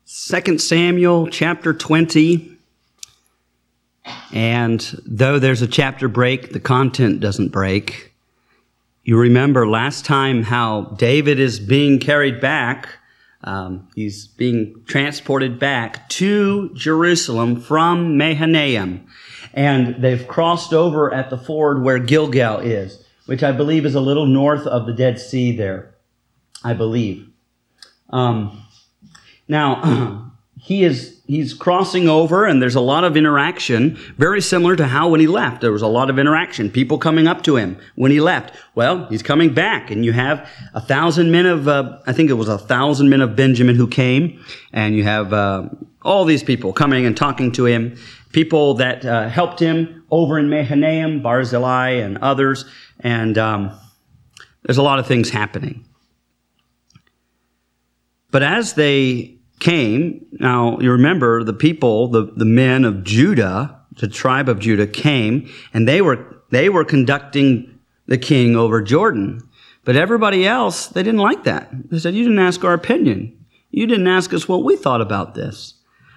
2 Samuel chapter 20. And though there's a chapter break, the content doesn't break. You remember last time how David is being carried back. He's being transported back to Jerusalem from Mahanaim. And they've crossed over at the ford where Gilgal is, which I believe is a little north of the Dead Sea there, I believe. Now, he's crossing over, and there's a lot of interaction, very similar to how when he left. There was a lot of interaction, people coming up to him when he left. Well, he's coming back, and you have 1,000 men of, I think it was 1,000 men of Benjamin who came, and you have all these people coming and talking to him, people that helped him over in Mahanaim, Barzillai, and others, and there's a lot of things happening. But as they came, now you remember the people, the men of Judah, the tribe of Judah came, and they were conducting the king over Jordan. But everybody else, they didn't like that. They said, you didn't ask our opinion. You didn't ask us what we thought about this.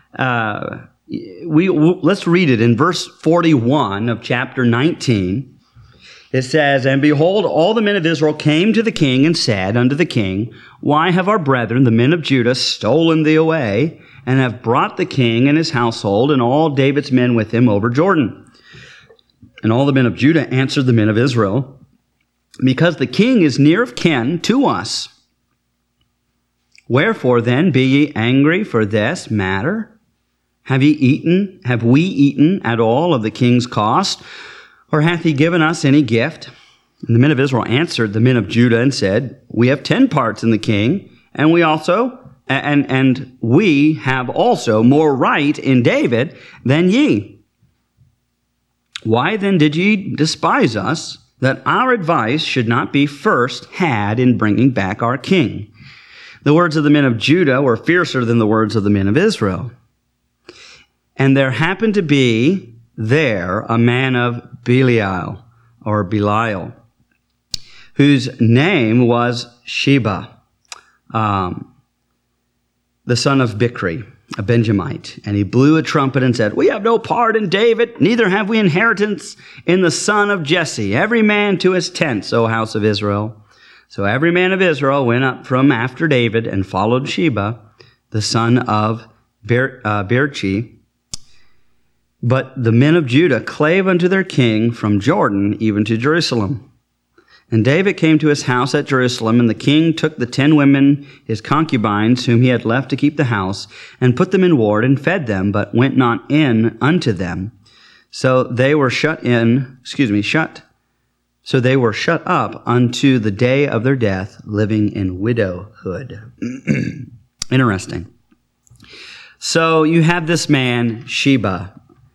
Let's read it in verse 41 of chapter 19. It says, And behold, all the men of Israel came to the king and said unto the king, Why have our brethren, the men of Judah, stolen thee away, and have brought the king and his household and all David's men with him over Jordan? And all the men of Judah answered the men of Israel, Because the king is near of kin to us. Wherefore then be ye angry for this matter? Have we eaten at all of the king's cost? Or hath he given us any gift? And the men of Israel answered the men of Judah and said, We have 10 parts in the king, and we have also more right in David than ye. Why then did ye despise us, that our advice should not be first had in bringing back our king? The words of the men of Judah were fiercer than the words of the men of Israel. And there happened to be there a man of Belial, whose name was Sheba, the son of Bichri, a Benjamite. And he blew a trumpet and said, We have no part in David, neither have we inheritance in the son of Jesse. Every man to his tents, O house of Israel. So every man of Israel went up from after David and followed Sheba, the son of Beerchi. But the men of Judah clave unto their king from Jordan even to Jerusalem. And David came to his house at Jerusalem, and the king took the 10 women, his concubines, whom he had left to keep the house, and put them in ward, and fed them, but went not in unto them. So they were shut up unto the day of their death, living in widowhood. Interesting. So you have this man, Sheba,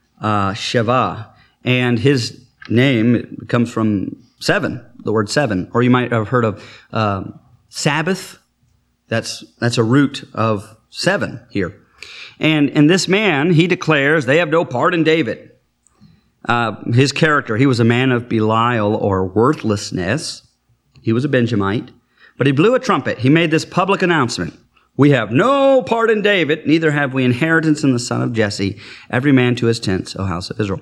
and his name comes from 7, the word 7, or you might have heard of Sabbath. That's a root of 7 here. And this man, he declares they have no part in David. His character, he was a man of Belial or worthlessness. He was a Benjamite, but he blew a trumpet. He made this public announcement. We have no part in David, neither have we inheritance in the son of Jesse, every man to his tents, O house of Israel.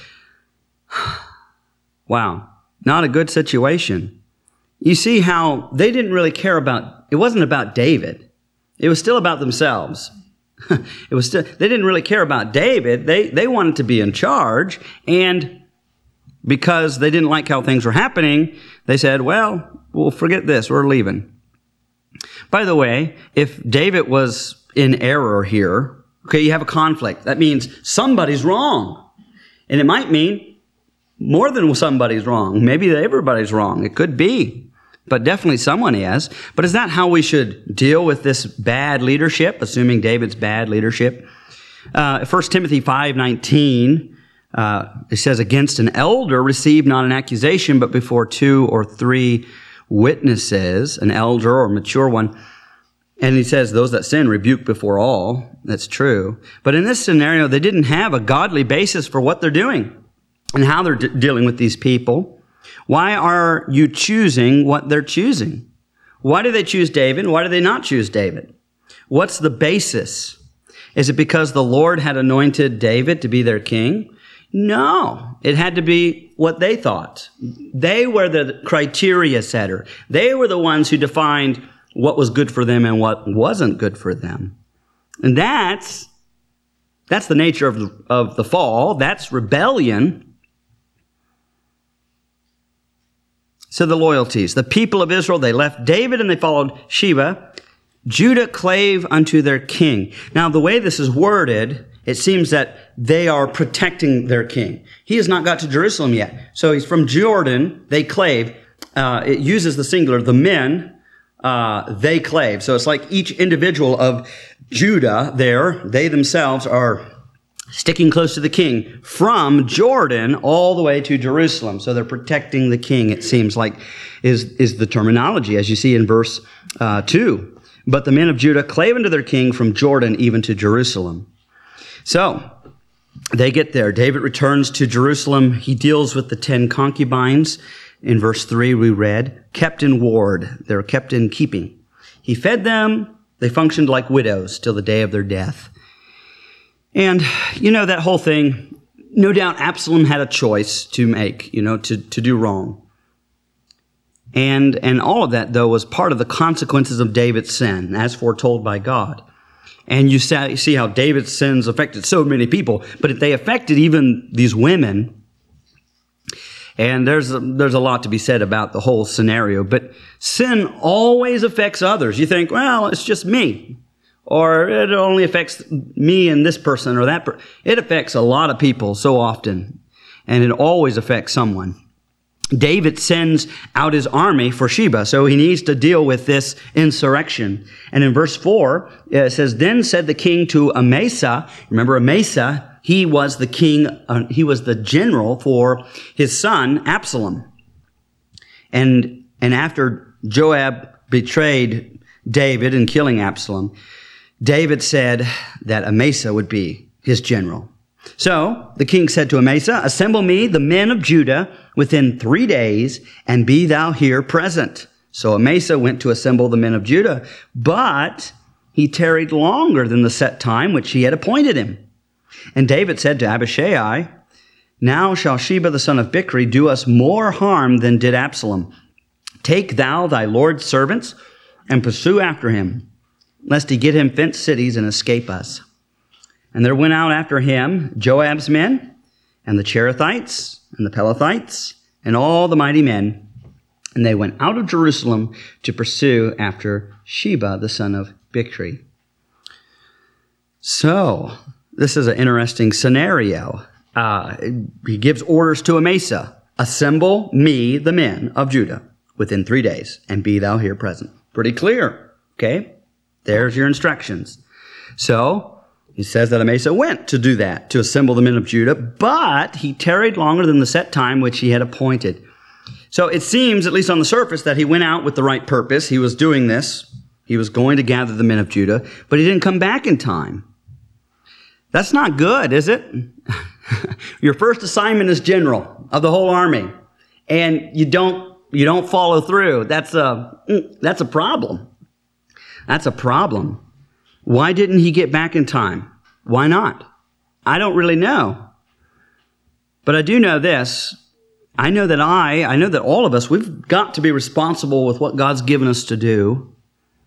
Wow, not a good situation. You see how they didn't really care about, it wasn't about David. It was still about themselves. They didn't really care about David. They wanted to be in charge, and because they didn't like how things were happening, they said, well, we'll forget this, we're leaving. By the way, if David was in error here, okay, you have a conflict. That means somebody's wrong. And it might mean more than somebody's wrong. Maybe everybody's wrong. It could be. But definitely someone is. But is that how we should deal with this bad leadership, assuming David's bad leadership? 1 Timothy 5:19, it says, Against an elder receive not an accusation, but before 2 or 3 witnesses, an elder or mature one. And he says, those that sin rebuke before all. That's true. But in this scenario, they didn't have a godly basis for what they're doing and how they're dealing with these people. Why are you choosing what they're choosing? Why do they choose David? Why do they not choose David? What's the basis? Is it because the Lord had anointed David to be their king? No, it had to be what they thought. They were the criteria setter. They were the ones who defined what was good for them and what wasn't good for them. And that's the nature of the fall. That's rebellion. So the loyalties. The people of Israel, they left David and they followed Sheba. Judah clave unto their king. Now, the way this is worded, it seems that they are protecting their king. He has not got to Jerusalem yet. So he's from Jordan, they clave. It uses the singular, the men, they clave. So it's like each individual of Judah there, they themselves are sticking close to the king from Jordan all the way to Jerusalem. So they're protecting the king, it seems like, is the terminology, as you see in verse 2. But the men of Judah clave unto their king from Jordan even to Jerusalem. So they get there. David returns to Jerusalem. He deals with the 10 concubines. In verse 3 we read, kept in ward. They're kept in keeping. He fed them. They functioned like widows till the day of their death. And, that whole thing, no doubt Absalom had a choice to make, to do wrong. And all of that, though, was part of the consequences of David's sin, as foretold by God. And you see how David's sins affected so many people, but they affected even these women. And there's a lot to be said about the whole scenario. But sin always affects others. You think, well, it's just me. Or it only affects me and this person or that person. It affects a lot of people so often. And it always affects someone. David sends out his army for Sheba, so he needs to deal with this insurrection. And in verse 4, it says, then said the king to Amasa, remember Amasa, he was the king, he was the general for his son Absalom. And after Joab betrayed David in killing Absalom, David said that Amasa would be his general. So the king said to Amasa, assemble me the men of Judah within 3 days, and be thou here present. So Amasa went to assemble the men of Judah, but he tarried longer than the set time which he had appointed him. And David said to Abishai, now shall Sheba the son of Bichri do us more harm than did Absalom. Take thou thy Lord's servants and pursue after him, lest he get him fenced cities and escape us. And there went out after him Joab's men, and the Cherethites, and the Pelethites, and all the mighty men. And they went out of Jerusalem to pursue after Sheba, the son of Bichri. So, this is an interesting scenario. He gives orders to Amasa, assemble me, the men of Judah, within 3 days, and be thou here present. Pretty clear, okay? There's your instructions. So, he says that Amasa went to do that, to assemble the men of Judah, but he tarried longer than the set time which he had appointed. So it seems, at least on the surface, that he went out with the right purpose. He was doing this. He was going to gather the men of Judah, but he didn't come back in time. That's not good, is it? Your first assignment is general of the whole army, and you don't follow through. That's a problem. That's a problem. Why didn't he get back in time? Why not? I don't really know. But I do know this. I know that all of us, we've got to be responsible with what God's given us to do.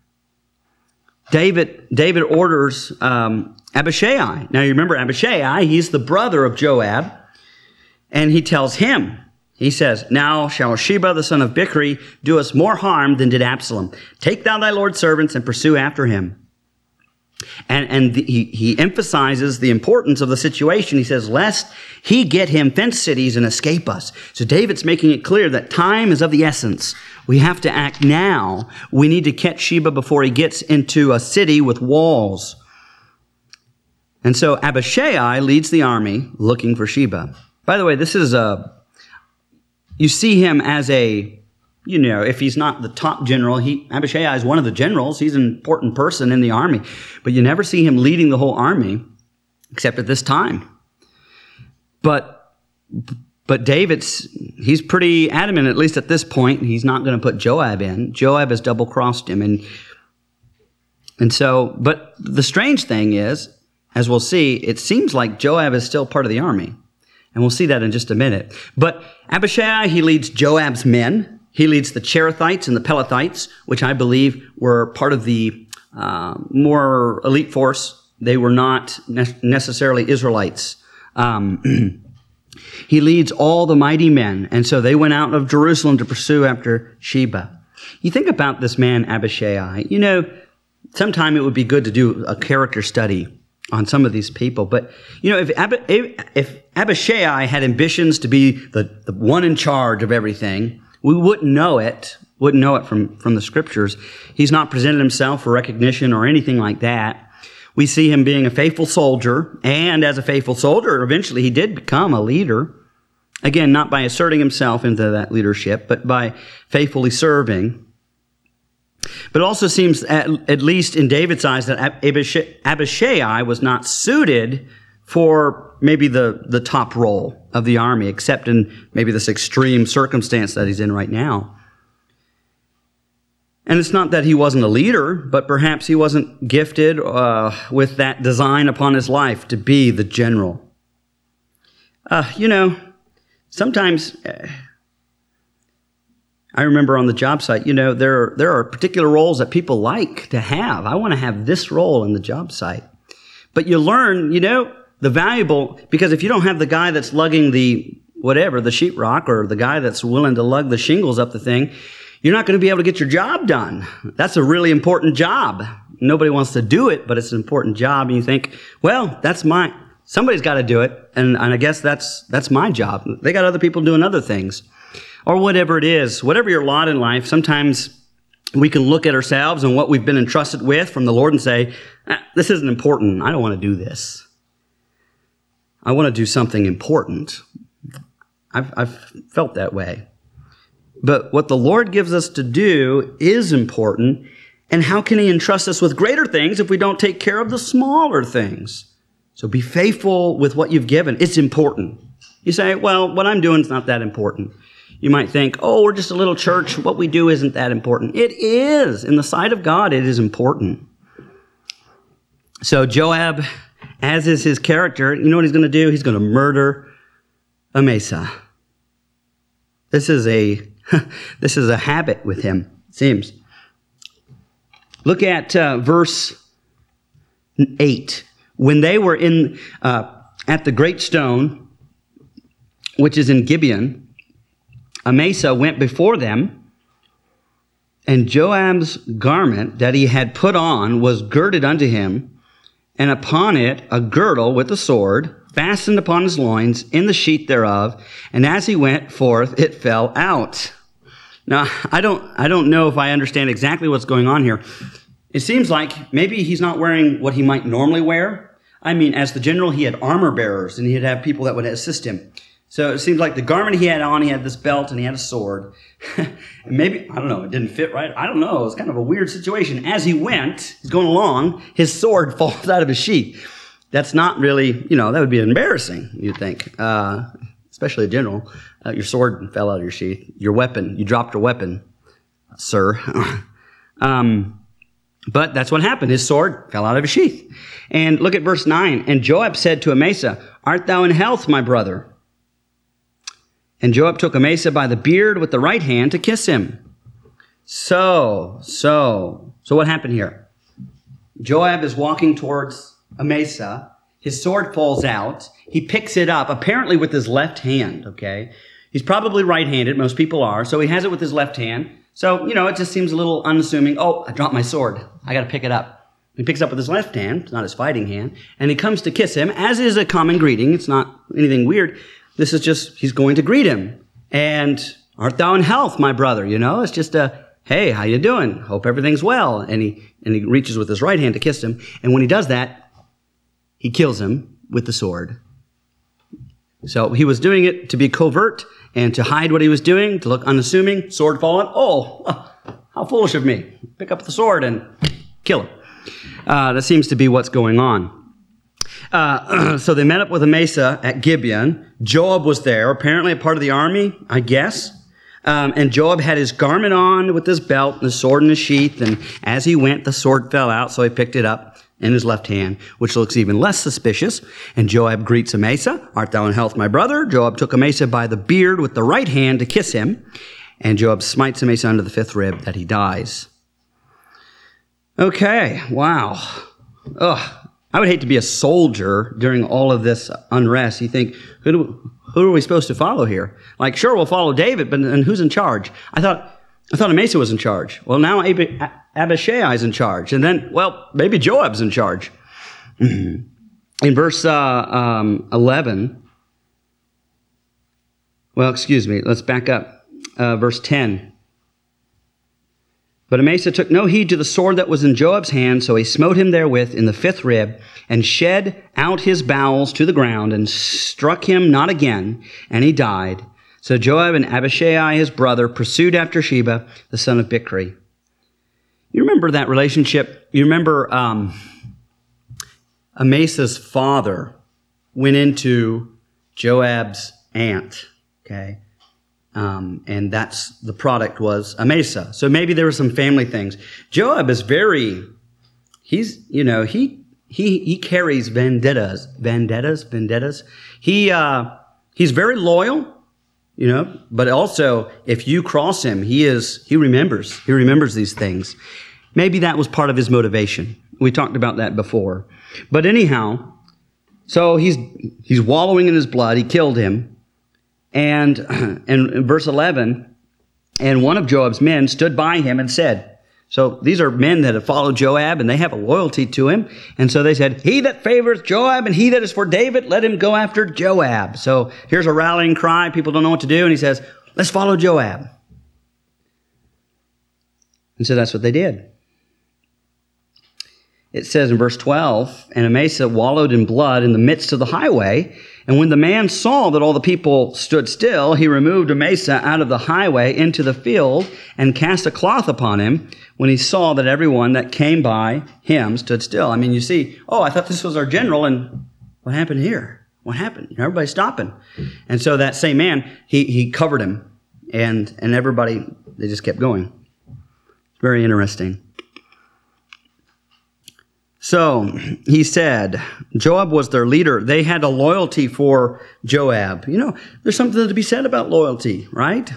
David orders Abishai. Now you remember Abishai, he's the brother of Joab. And he tells him, he says, now shall Sheba the son of Bichri do us more harm than did Absalom. Take thou thy Lord's servants and pursue after him. And he emphasizes the importance of the situation. He says, lest he get him fenced cities and escape us. So David's making it clear that time is of the essence. We have to act now. We need to catch Sheba before he gets into a city with walls. And so Abishai leads the army looking for Sheba. By the way, you see him as if he's not the top general, Abishai is one of the generals. He's an important person in the army. But you never see him leading the whole army, except at this time. But he's pretty adamant, at least at this point, he's not going to put Joab in. Joab has double-crossed him. And so, but the strange thing is, as we'll see, it seems like Joab is still part of the army. And we'll see that in just a minute. But Abishai, he leads Joab's men. He leads the Cherethites and the Pelethites, which I believe were part of the more elite force. They were not necessarily Israelites. He leads all the mighty men, and so they went out of Jerusalem to pursue after Sheba. You think about this man, Abishai. You know, sometime it would be good to do a character study on some of these people. But, you know, if Abishai had ambitions to be the one in charge of everything, we wouldn't know it from the scriptures. He's not presented himself for recognition or anything like that. We see him being a faithful soldier, and as a faithful soldier, eventually he did become a leader. Again, not by asserting himself into that leadership, but by faithfully serving. But it also seems, at least in David's eyes, that Abishai was not suited for maybe the top role of the army, except in maybe this extreme circumstance that he's in right now. And it's not that he wasn't a leader, but perhaps he wasn't gifted with that design upon his life to be the general. You know, sometimes I remember on the job site, you know, there are particular roles that people like to have. I want to have this role in the job site. But you learn, you know, the valuable, because if you don't have the guy that's lugging the sheetrock, or the guy that's willing to lug the shingles up the thing, you're not going to be able to get your job done. That's a really important job. Nobody wants to do it, but it's an important job. And you think, well, somebody's got to do it. And I guess that's my job. They got other people doing other things. Or whatever it is, whatever your lot in life, sometimes we can look at ourselves and what we've been entrusted with from the Lord and say, this isn't important. I don't want to do this. I want to do something important. I've felt that way. But what the Lord gives us to do is important. And how can he entrust us with greater things if we don't take care of the smaller things? So be faithful with what you've given. It's important. You say, well, what I'm doing is not that important. You might think, oh, we're just a little church. What we do isn't that important. It is. In the sight of God, it is important. So Joab, as is his character, you know what he's going to do? He's going to murder Amasa. This is a habit with him, it seems. Look at verse 8. When they were at the great stone, which is in Gibeon, Amasa went before them, and Joab's garment that he had put on was girded unto him, and upon it a girdle with a sword, fastened upon his loins, in the sheath thereof, and as he went forth, it fell out. Now, I don't know if I understand exactly what's going on here. It seems like maybe he's not wearing what he might normally wear. I mean, as the general, he had armor bearers, and he'd have people that would assist him. So it seems like the garment he had on, he had this belt, and he had a sword. And maybe, I don't know, it didn't fit right. I don't know. It was kind of a weird situation. As he went, he's going along, his sword falls out of his sheath. That's not really, you know, that would be embarrassing, you'd think, especially a general. Your sword fell out of your sheath. Your weapon, you dropped your weapon, sir. But that's what happened. His sword fell out of his sheath. And look at verse 9. And Joab said to Amasa, art thou in health, my brother? And Joab took Amasa by the beard with the right hand to kiss him. So what happened here? Joab is walking towards Amasa. His sword falls out. He picks it up, apparently with his left hand, okay? He's probably right-handed. Most people are. So he has it with his left hand. So, you know, it just seems a little unassuming. Oh, I dropped my sword. I got to pick it up. He picks it up with his left hand. It's not his fighting hand. And he comes to kiss him, as is a common greeting. It's not anything weird. This is just, he's going to greet him. And, art thou in health, my brother? You know, it's just hey, how you doing? Hope everything's well. And he reaches with his right hand to kiss him. And when he does that, he kills him with the sword. So he was doing it to be covert and to hide what he was doing, to look unassuming, sword fallen. Oh, how foolish of me. Pick up the sword and kill him. That seems to be what's going on. So they met up with Amasa at Gibeon. Joab was there, apparently a part of the army, I guess. And Joab had his garment on with his belt and his sword in his sheath. And as he went, the sword fell out, so he picked it up in his left hand, which looks even less suspicious. And Joab greets Amasa, "Art thou in health, my brother?" Joab took Amasa by the beard with the right hand to kiss him. And Joab smites Amasa under the fifth rib that he dies. Okay, wow. Ugh. I would hate to be a soldier during all of this unrest. You think, who are we supposed to follow here? Like, sure, we'll follow David, but and who's in charge? I thought Amasa was in charge. Well, now Abishai is in charge. And then, well, maybe Joab's in charge. In verse 11, well, excuse me, let's back up. Verse 10. But Amasa took no heed to the sword that was in Joab's hand, so he smote him therewith in the fifth rib, and shed out his bowels to the ground, and struck him not again, and he died. So Joab and Abishai his brother pursued after Sheba, the son of Bichri. You remember that relationship? You remember Amasa's father went into Joab's aunt, okay? And that's the product was Amasa. So maybe there were some family things. Joab is he carries vendettas. He's very loyal, but also if you cross him, he remembers these things. Maybe that was part of his motivation. We talked about that before. But anyhow, so he's wallowing in his blood. He killed him. And in verse 11, and one of Joab's men stood by him and said, so these are men that have followed Joab, and they have a loyalty to him. And so they said, "He that favoreth Joab, and he that is for David, let him go after Joab." So here's a rallying cry. People don't know what to do. And he says, "Let's follow Joab." And so that's what they did. It says in verse 12, and Amasa wallowed in blood in the midst of the highway. And when the man saw that all the people stood still, he removed Amasa out of the highway into the field and cast a cloth upon him when he saw that everyone that came by him stood still. I mean, you see, I thought this was our general, and what happened here? What happened? Everybody's stopping. And so that same man, he covered him, and everybody, they just kept going. Very interesting. So he said, Joab was their leader. They had a loyalty for Joab. There's something to be said about loyalty, right?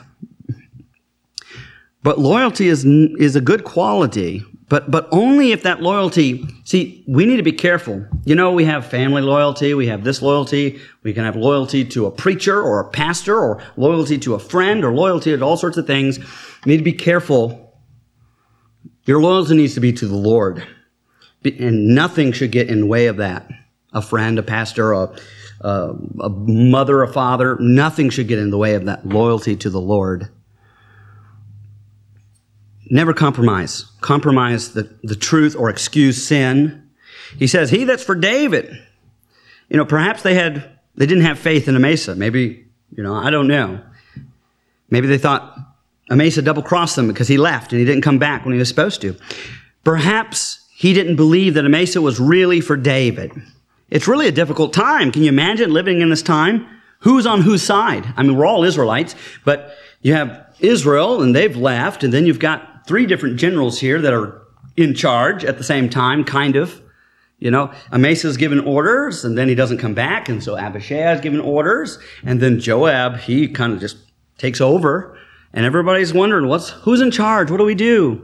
But loyalty is a good quality, but only if that loyalty, see, we need to be careful. We have family loyalty, we have this loyalty, we can have loyalty to a preacher or a pastor, or loyalty to a friend, or loyalty to all sorts of things. You need to be careful. Your loyalty needs to be to the Lord. And nothing should get in the way of that. A friend, a pastor, a mother, a father, nothing should get in the way of that loyalty to the Lord. Never compromise. Compromise the truth or excuse sin. He says, "He that's for David." Perhaps they didn't have faith in Amasa. Maybe, I don't know. Maybe they thought Amasa double-crossed them because he left and he didn't come back when he was supposed to. Perhaps he didn't believe that Amasa was really for David. It's really a difficult time. Can you imagine living in this time? Who's on whose side? I mean, we're all Israelites, but you have Israel, and they've left, and then you've got 3 different generals here that are in charge at the same time, kind of. Amasa's given orders, and then he doesn't come back, and so Abishai is given orders, and then Joab, he kind of just takes over, and everybody's wondering, who's in charge? What do we do?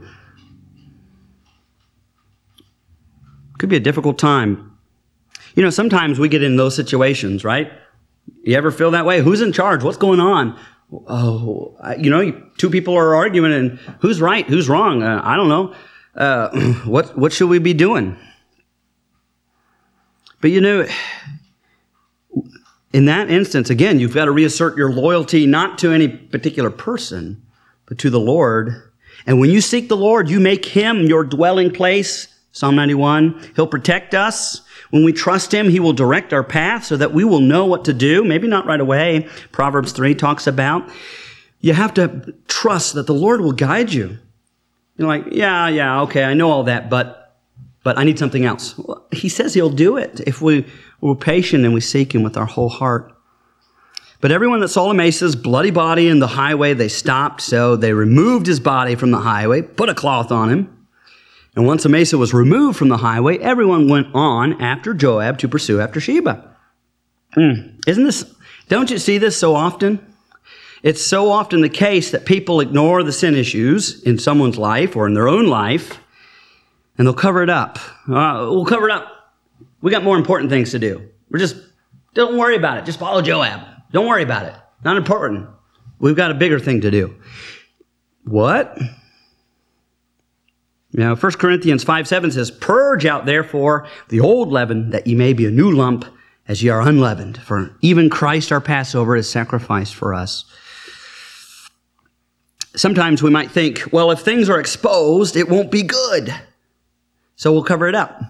Could be a difficult time. Sometimes we get in those situations, right? You ever feel that way? Who's in charge? What's going on? 2 people are arguing, and who's right? Who's wrong? I don't know. What should we be doing? But in that instance, again, you've got to reassert your loyalty not to any particular person, but to the Lord. And when you seek the Lord, you make him your dwelling place. Psalm 91, he'll protect us. When we trust him, he will direct our path so that we will know what to do. Maybe not right away. Proverbs 3 talks about. You have to trust that the Lord will guide you. Yeah, okay, I know all that, but I need something else. Well, he says he'll do it if we're patient and we seek him with our whole heart. But everyone that saw Amasa's bloody body in the highway, they stopped. So they removed his body from the highway, put a cloth on him. And once Amasa was removed from the highway, everyone went on after Joab to pursue after Sheba. Don't you see this so often? It's so often the case that people ignore the sin issues in someone's life or in their own life, and they'll cover it up. We'll cover it up. We got more important things to do. Don't worry about it. Just follow Joab. Don't worry about it. Not important. We've got a bigger thing to do. What? 1 Corinthians 5:7 says, "Purge out therefore the old leaven, that ye may be a new lump, as ye are unleavened. For even Christ our Passover is sacrificed for us." Sometimes we might think, well, if things are exposed, it won't be good. So we'll cover it up.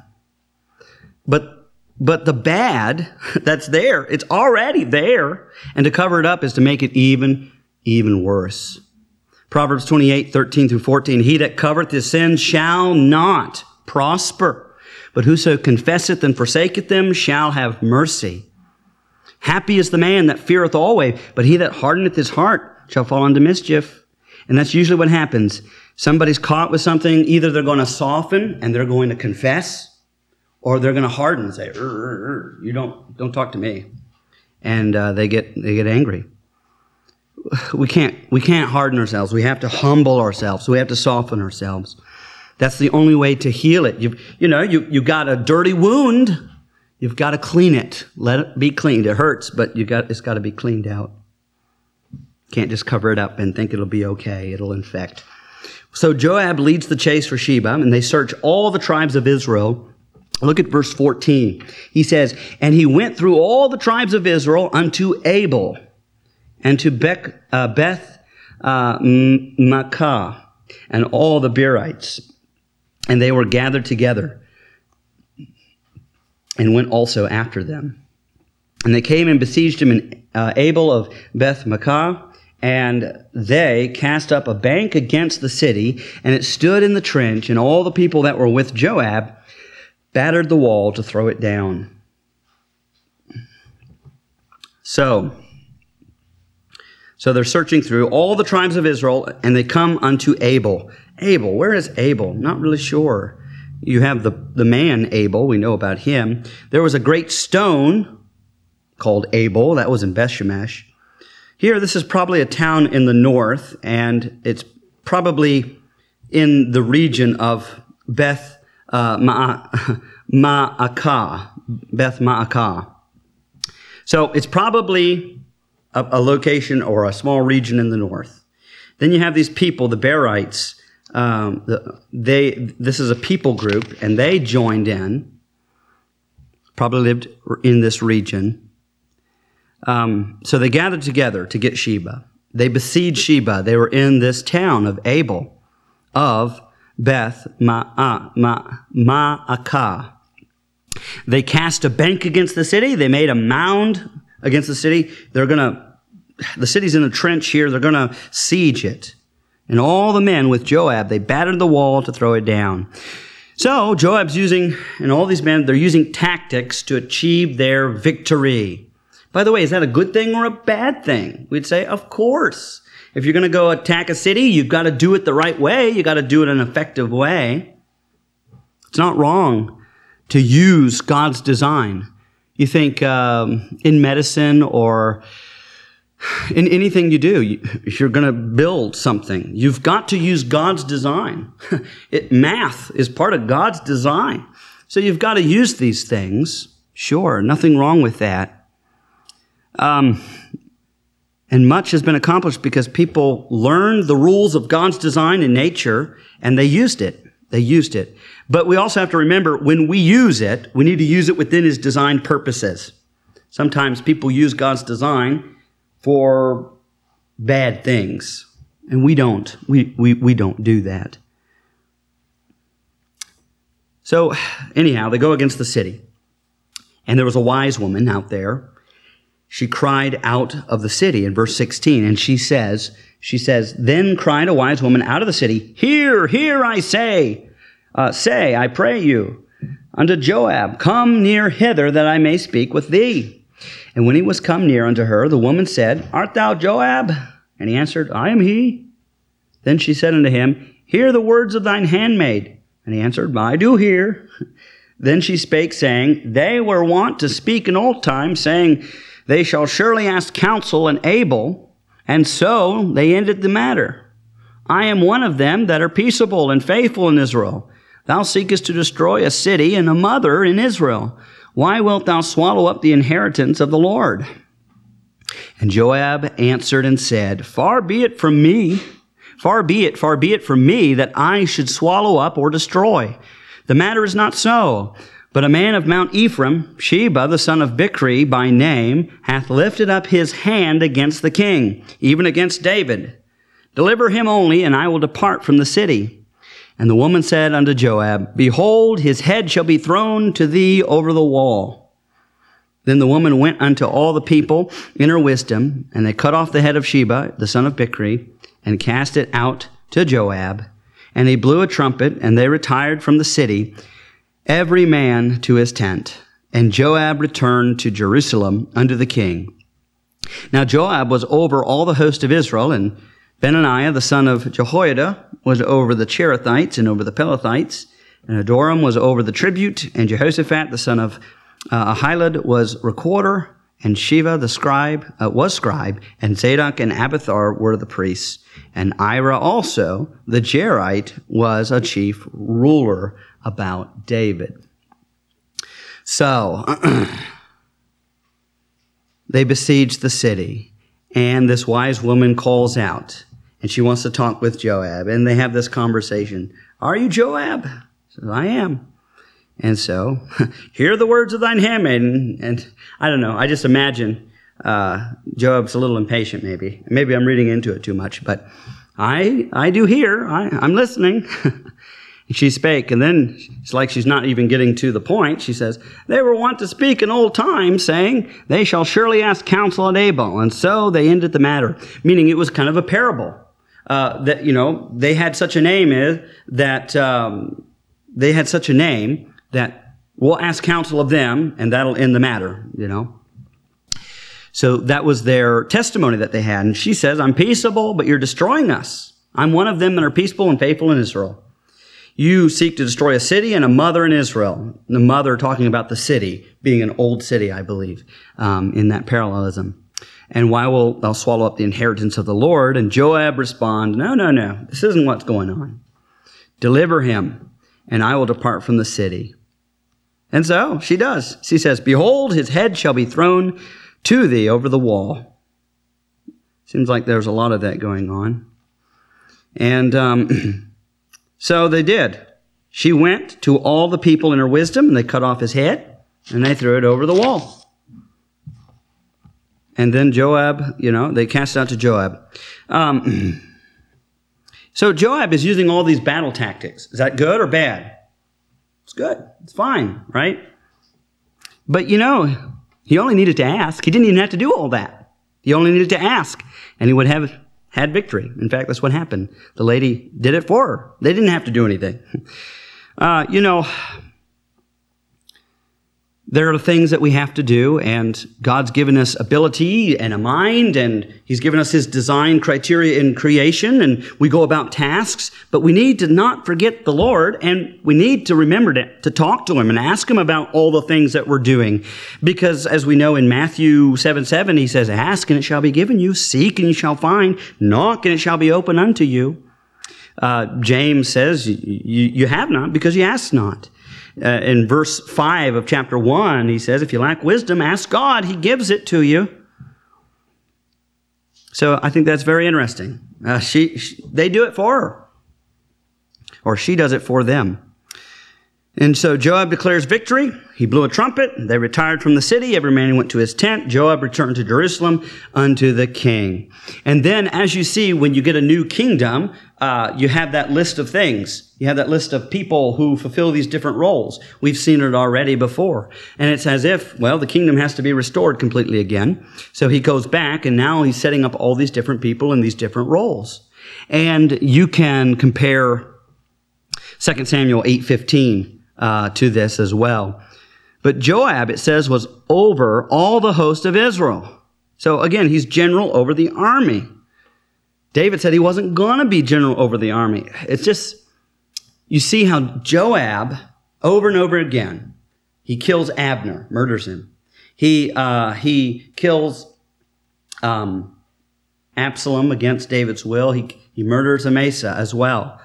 But the bad that's there, it's already there. And to cover it up is to make it even worse. Proverbs 28:13-14, "He that covereth his sins shall not prosper, but whoso confesseth and forsaketh them shall have mercy. Happy is the man that feareth always, but he that hardeneth his heart shall fall into mischief." And that's usually what happens. Somebody's caught with something, either they're going to soften and they're going to confess, or they're going to harden and say, "You don't talk to me," and they get angry. We can't harden ourselves. We have to humble ourselves. We have to soften ourselves. That's the only way to heal it. You got a dirty wound. You've got to clean it. Let it be cleaned. It hurts, but it's got to be cleaned out. Can't just cover it up and think it'll be okay. It'll infect. So Joab leads the chase for Sheba, and they search all the tribes of Israel. Look at verse 14. He says, "And he went through all the tribes of Israel unto Abel, and to Beth Maachah, and all the Berites. And they were gathered together, and went also after them. And they came and besieged him in Abel of Beth Maachah, and they cast up a bank against the city, and it stood in the trench, and all the people that were with Joab battered the wall to throw it down." So they're searching through all the tribes of Israel, and they come unto Abel. Abel, where is Abel? Not really sure. You have the man Abel, we know about him. There was a great stone called Abel, that was in Bethshemesh. Here, this is probably a town in the north, and it's probably in the region of Beth Maachah. So it's probably a location or a small region in the north. Then you have these people, the Berites. This is a people group, and they joined in. Probably lived in this region. So they gathered together to get Sheba. They besieged Sheba. They were in this town of Abel of Beth Maachah. They cast a bank against the city. They made a mound against the city. The city's in a trench here. They're going to siege it. And all the men with Joab, they battered the wall to throw it down. So Joab's and all these men, they're using tactics to achieve their victory. By the way, is that a good thing or a bad thing? We'd say, of course. If you're going to go attack a city, you've got to do it the right way. You've got to do it in an effective way. It's not wrong to use God's design. You think in medicine or in anything you do, if you're going to build something, you've got to use God's design. Math is part of God's design. So you've got to use these things. Sure, nothing wrong with that. And much has been accomplished because people learned the rules of God's design in nature, and they used it. But we also have to remember, when we use it, we need to use it within His designed purposes. Sometimes people use God's design for bad things, and we don't. We don't do that. So anyhow, they go against the city, and there was a wise woman out there. She cried out of the city in verse 16, and she says, "Then cried a wise woman out of the city, Hear, I say, I pray you, unto Joab, Come near hither, that I may speak with thee. And when he was come near unto her, the woman said, Art thou Joab? And he answered, I am he. Then she said unto him, Hear the words of thine handmaid. And he answered, I do hear. Then she spake, saying, They were wont to speak in old times, saying, They shall surely ask counsel and Abel. And so they ended the matter. I am one of them that are peaceable and faithful in Israel. Thou seekest to destroy a city and a mother in Israel. Why wilt thou swallow up the inheritance of the Lord? And Joab answered and said, Far be it from me that I should swallow up or destroy. The matter is not so. But a man of Mount Ephraim, Sheba, the son of Bichri by name, hath lifted up his hand against the king, even against David. Deliver him only, and I will depart from the city. And the woman said unto Joab, Behold, his head shall be thrown to thee over the wall. Then the woman went unto all the people in her wisdom, and they cut off the head of Sheba, the son of Bichri, and cast it out to Joab. And he blew a trumpet, and they retired from the city, every man to his tent. And Joab returned to Jerusalem unto the king. Now Joab was over all the host of Israel, and Benaiah the son of Jehoiada was over the Cherethites and over the Pelethites, and Adoram was over the tribute, and Jehoshaphat the son of Ahilud was recorder, and Sheva the scribe was scribe, and Zadok and Abiathar were the priests. And Ira also, the Jerite, was a chief ruler about David. So, they besieged the city, and this wise woman calls out, and she wants to talk with Joab, and they have this conversation. Are you Joab? She says, I am. And so, hear the words of thine handmaiden. And I don't know, I just imagine Joab's a little impatient maybe. Maybe I'm reading into it too much, but I do hear. I'm listening. And she spake, and then it's like she's not even getting to the point. She says, They were wont to speak in old times, saying, They shall surely ask counsel at Abel. And so they ended the matter. Meaning it was kind of a parable. That, they had such a name that we'll ask counsel of them, and that'll end the matter, So that was their testimony that they had. And she says, I'm peaceable, but you're destroying us. I'm one of them that are peaceable and faithful in Israel. You seek to destroy a city and a mother in Israel. The mother talking about the city, being an old city, I believe, in that parallelism. And why will thou swallow up the inheritance of the Lord? And Joab responds, No, this isn't what's going on. Deliver him, and I will depart from the city. And so she does. She says, Behold, his head shall be thrown to thee over the wall. Seems like there's a lot of that going on. And so they did. She went to all the people in her wisdom, and they cut off his head, and they threw it over the wall. And then Joab, they cast it out to Joab. So Joab is using all these battle tactics. Is that good or bad? It's good. It's fine, right? But he only needed to ask. He didn't even have to do all that. He only needed to ask, and he would have had victory. In fact, that's what happened. The lady did it for her. They didn't have to do anything. There are things that we have to do, and God's given us ability and a mind, and He's given us His design criteria in creation, and we go about tasks, but we need to not forget the Lord, and we need to remember to talk to Him and ask Him about all the things that we're doing. Because as we know in Matthew 7:7, He says, Ask and it shall be given you, seek and you shall find, knock and it shall be opened unto you. James says, you have not because you ask not. In verse 5 of chapter 1, he says, if you lack wisdom, ask God. He gives it to you. So I think that's very interesting. They do it for her. Or she does it for them. And so Joab declares victory. He blew a trumpet. They retired from the city. Every man went to his tent. Joab returned to Jerusalem unto the king. And then, as you see, when you get a new kingdom, you have that list of things. You have that list of people who fulfill these different roles. We've seen it already before. And it's as if, the kingdom has to be restored completely again. So he goes back, and now he's setting up all these different people in these different roles. And you can compare 2 Samuel 8:15 to this as well. But Joab, it says, was over all the host of Israel. So again, he's general over the army. David said he wasn't going to be general over the army. It's just, you see how Joab, over and over again, he kills Abner, murders him. He kills Absalom against David's will. He murders Amasa as well.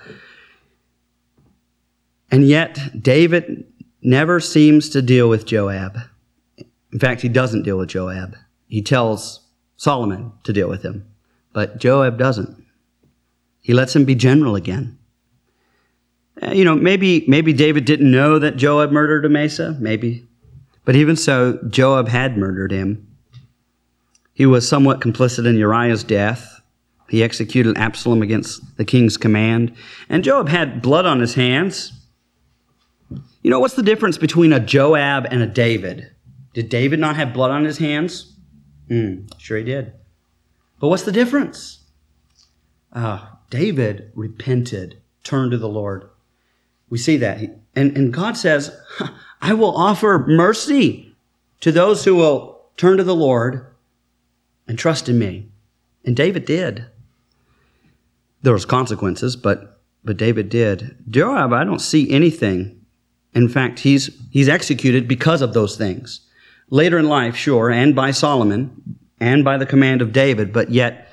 And yet, David never seems to deal with Joab. In fact, he doesn't deal with Joab. He tells Solomon to deal with him. But Joab doesn't. He lets him be general again. Maybe David didn't know that Joab murdered Amasa. Maybe. But even so, Joab had murdered him. He was somewhat complicit in Uriah's death. He executed Absalom against the king's command. And Joab had blood on his hands. What's the difference between a Joab and a David? Did David not have blood on his hands? Sure he did. But what's the difference? David repented, turned to the Lord. We see that. And God says, I will offer mercy to those who will turn to the Lord and trust in me. And David did. There was consequences, but David did. Joab, I don't see anything. In fact, he's executed because of those things. Later in life, sure, and by Solomon, and by the command of David, but yet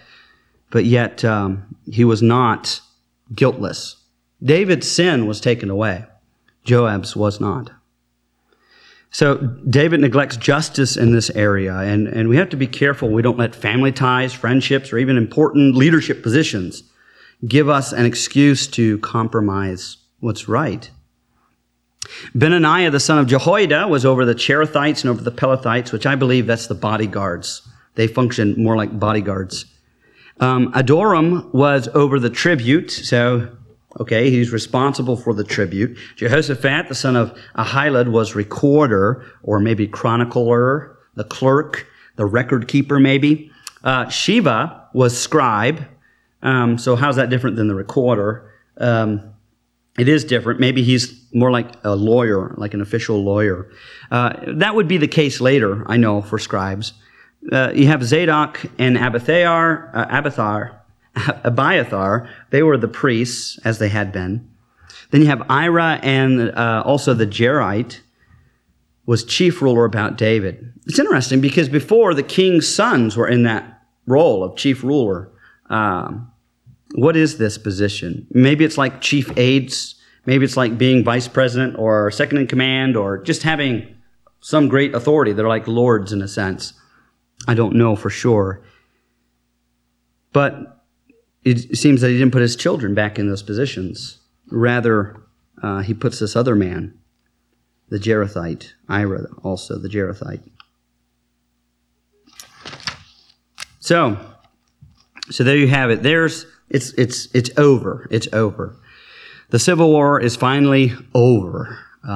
he was not guiltless. David's sin was taken away. Joab's was not. So David neglects justice in this area, and we have to be careful we don't let family ties, friendships, or even important leadership positions give us an excuse to compromise what's right. Benaniah, the son of Jehoiada, was over the Cherethites and over the Pelethites, which I believe that's the bodyguards. They function more like bodyguards. Adoram was over the tribute, so, okay, he's responsible for the tribute. Jehoshaphat, the son of Ahilud, was recorder, or maybe chronicler, the clerk, the record keeper maybe. Sheva was scribe. So how's that different than the recorder? It is different. Maybe he's more like a lawyer, like an official lawyer. That would be the case later, I know, for scribes. You have Zadok and Abiathar. They were the priests, as they had been. Then you have Ira, and also the Jerite was chief ruler about David. It's interesting because before, the king's sons were in that role of chief ruler. What is this position? Maybe it's like chief aides. Maybe it's like being vice president or second in command or just having some great authority. They're like lords in a sense. I don't know for sure. But it seems that he didn't put his children back in those positions. Rather, he puts this other man, the Jerethite, Ira also, the Jerethite. So there you have it. It's over. It's over. The Civil War is finally over.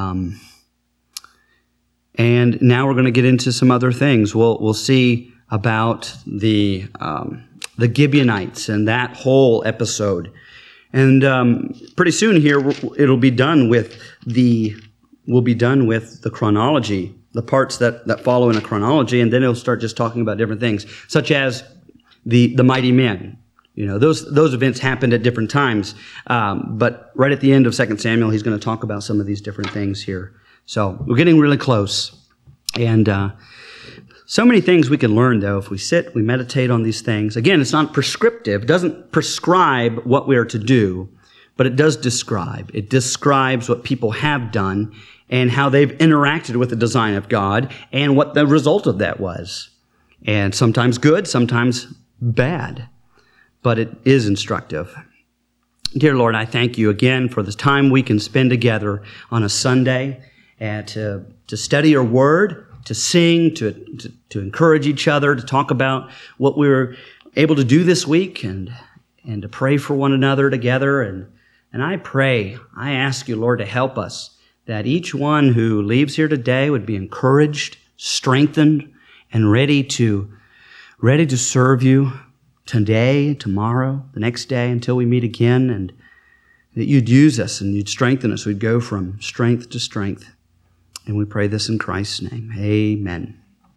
And now we're going to get into some other things. We'll see about the Gibeonites and that whole episode. And pretty soon here we'll be done with the chronology, the parts that follow in a chronology, and then it'll start just talking about different things, such as the mighty men. Those events happened at different times. But right at the end of 2 Samuel, he's going to talk about some of these different things here. So we're getting really close. And so many things we can learn, though, if we sit, we meditate on these things. Again, it's not prescriptive. It doesn't prescribe what we are to do, but it does describe. It describes what people have done and how they've interacted with the design of God and what the result of that was. And sometimes good, sometimes bad. But it is instructive. Dear Lord, I thank you again for this time we can spend together on a Sunday and to study your word, to sing, to encourage each other, to talk about what we were able to do this week and to pray for one another together. And I pray, I ask you, Lord, to help us, that each one who leaves here today would be encouraged, strengthened, and ready to serve you today, tomorrow, the next day, until we meet again, and that you'd use us and you'd strengthen us. We'd go from strength to strength. And we pray this in Christ's name. Amen.